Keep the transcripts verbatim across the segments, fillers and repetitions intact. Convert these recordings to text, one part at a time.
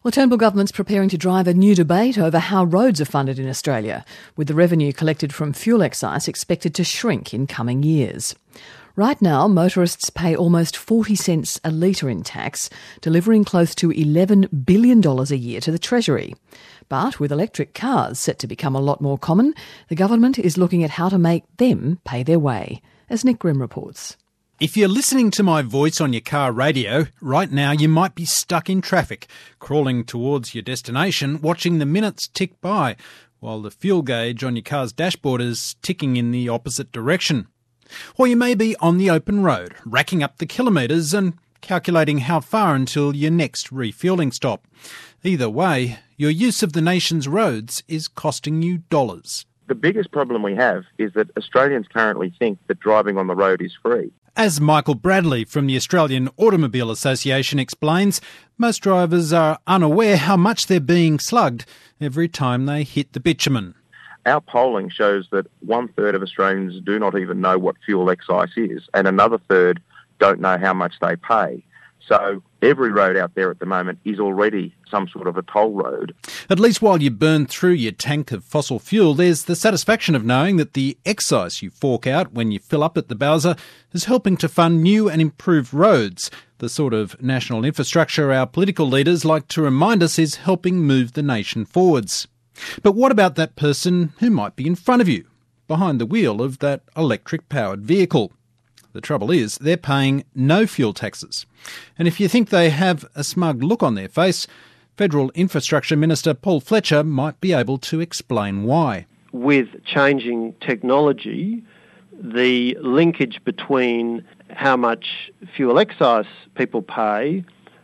Well, Turnbull government's preparing to drive a new debate over how roads are funded in Australia, with the revenue collected from fuel excise expected to shrink in coming years. Right now, motorists pay almost forty cents a litre in tax, delivering close to eleven billion dollars a year to the Treasury. But with electric cars set to become a lot more common, the government is looking at how to make them pay their way, as Nick Grimm reports. If you're listening to my voice on your car radio, right now you might be stuck in traffic, crawling towards your destination, watching the minutes tick by, while the fuel gauge on your car's dashboard is ticking in the opposite direction. Or you may be on the open road, racking up the kilometres and calculating how far until your next refuelling stop. Either way, your use of the nation's roads is costing you dollars. The biggest problem we have is that Australians currently think that driving on the road is free. As Michael Bradley from the Australian Automobile Association explains, most drivers are unaware how much they're being slugged every time they hit the bitumen. Our polling shows that one third of Australians do not even know what fuel excise is, and another third don't know how much they pay. So every road out there at the moment is already some sort of a toll road. At least while you burn through your tank of fossil fuel, there's the satisfaction of knowing that the excise you fork out when you fill up at the Bowser is helping to fund new and improved roads, the sort of national infrastructure our political leaders like to remind us is helping move the nation forwards. But what about that person who might be in front of you, behind the wheel of that electric-powered vehicle? The trouble is, they're paying no fuel taxes. And if you think they have a smug look on their face, Federal Infrastructure Minister Paul Fletcher might be able to explain why. With changing technology, the linkage between how much fuel excise people pay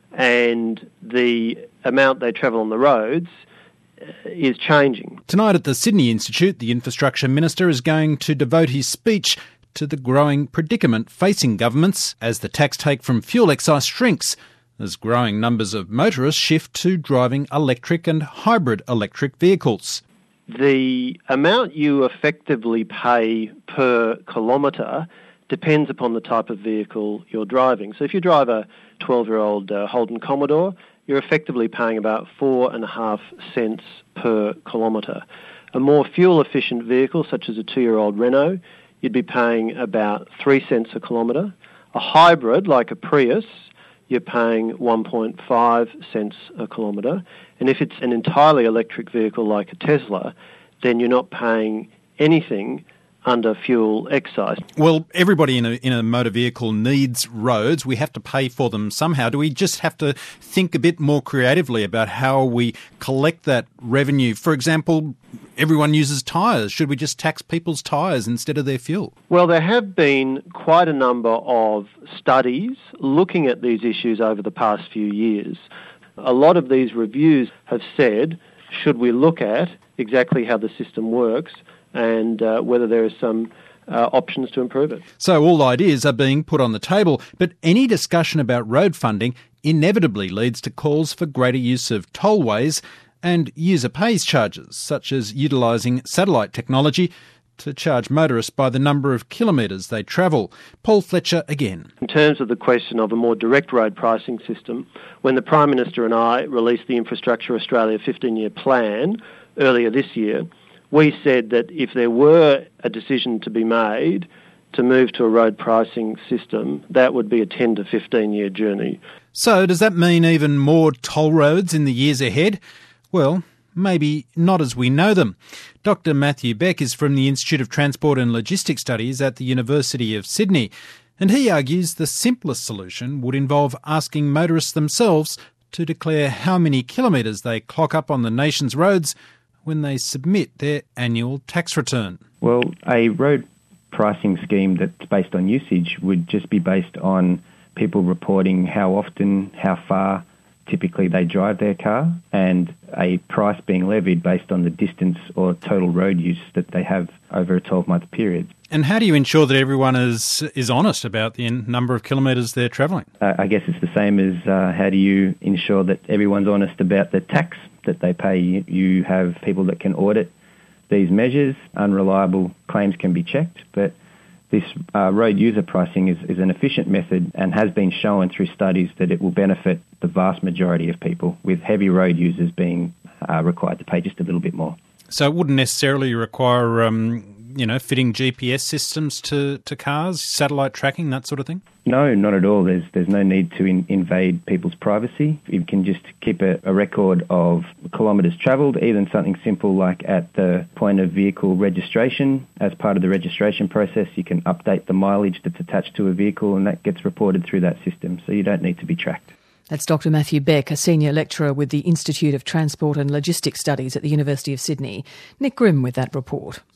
and the amount they travel on the roads is changing. Tonight at the Sydney Institute, the Infrastructure Minister is going to devote his speech to the growing predicament facing governments as the tax take from fuel excise shrinks, as growing numbers of motorists shift to driving electric and hybrid electric vehicles. The amount you effectively pay per kilometre depends upon the type of vehicle you're driving. So if you drive a twelve-year-old uh, Holden Commodore, you're effectively paying about four and a half cents per kilometre. A more fuel-efficient vehicle, such as a two-year-old Renault, you'd be paying about three cents a kilometre. A hybrid, like a Prius, you're paying one point five cents a kilometre. And if it's an entirely electric vehicle like a Tesla, then you're not paying anything under fuel excise. Well, everybody in a, in a motor vehicle needs roads. We have to pay for them somehow. Do we just have to think a bit more creatively about how we collect that revenue? For example, everyone uses tyres. Should we just tax people's tyres instead of their fuel? Well, there have been quite a number of studies looking at these issues over the past few years. A lot of these reviews have said, should we look at exactly how the system works and uh, whether there are some uh, options to improve it. So all ideas are being put on the table, but any discussion about road funding inevitably leads to calls for greater use of tollways and user pays charges, such as utilising satellite technology to charge motorists by the number of kilometres they travel. Paul Fletcher again. In terms of the question of a more direct road pricing system, when the Prime Minister and I released the Infrastructure Australia fifteen-year plan earlier this year, we said that if there were a decision to be made to move to a road pricing system, that would be a ten to fifteen year journey. So does that mean even more toll roads in the years ahead? Well, maybe not as we know them. Doctor Matthew Beck is from the Institute of Transport and Logistics Studies at the University of Sydney, and he argues the simplest solution would involve asking motorists themselves to declare how many kilometres they clock up on the nation's roads when they submit their annual tax return. Well, a road pricing scheme that's based on usage would just be based on people reporting how often, how far typically they drive their car, and a price being levied based on the distance or total road use that they have over a twelve-month period. And how do you ensure that everyone is is honest about the number of kilometres they're travelling? Uh, I guess it's the same as uh, how do you ensure that everyone's honest about the tax that they pay. You, you have people that can audit these measures. Unreliable claims can be checked, but This uh, road user pricing is, is an efficient method and has been shown through studies that it will benefit the vast majority of people, with heavy road users being uh, required to pay just a little bit more. So it wouldn't necessarily require, um, you know, fitting G P S systems to, to cars, satellite tracking, that sort of thing? No, not at all. There's there's no need to in, invade people's privacy. You can just keep a, a record of kilometres travelled, even something simple like at the point of vehicle registration. As part of the registration process, you can update the mileage that's attached to a vehicle, and that gets reported through that system, so you don't need to be tracked. That's Doctor Matthew Beck, a senior lecturer with the Institute of Transport and Logistics Studies at the University of Sydney. Nick Grimm with that report.